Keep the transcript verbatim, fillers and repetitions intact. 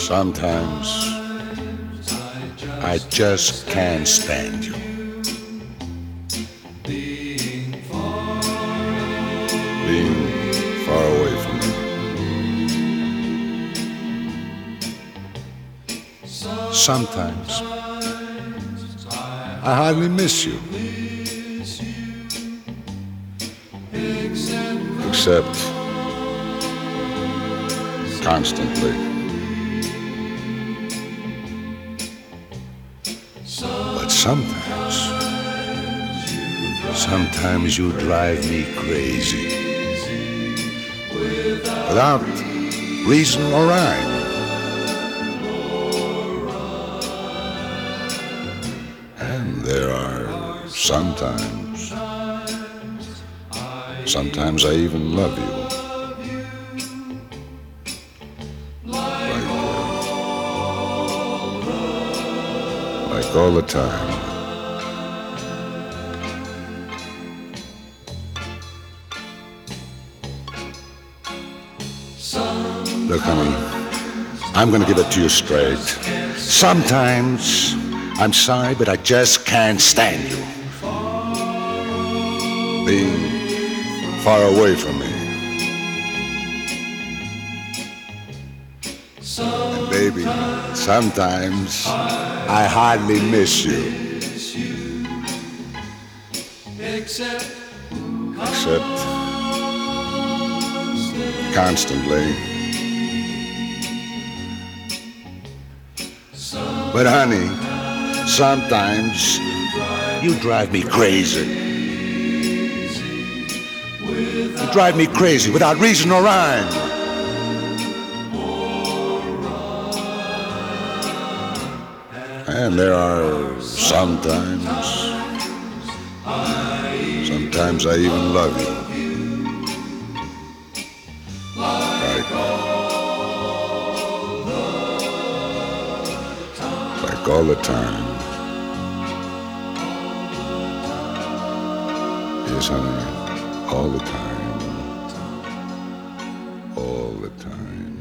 Sometimes I just can't stand you. Being far away from me. Sometimes I hardly miss you. Except constantly. But sometimes, sometimes you drive me crazy. Without reason or rhyme. And there are sometimes, sometimes I even love you. Like, uh, like all the time. Look, honey, I'm gonna give it to you straight. Sometimes, I'm sorry, but I just can't stand you. Being far away from me. And baby, sometimes I hardly miss you. Except constantly. But honey, sometimes you drive me crazy. You drive me crazy without reason or rhyme. And there are sometimes, sometimes I even love you. Like, like all the time. Yes, honey, all the time. All the time.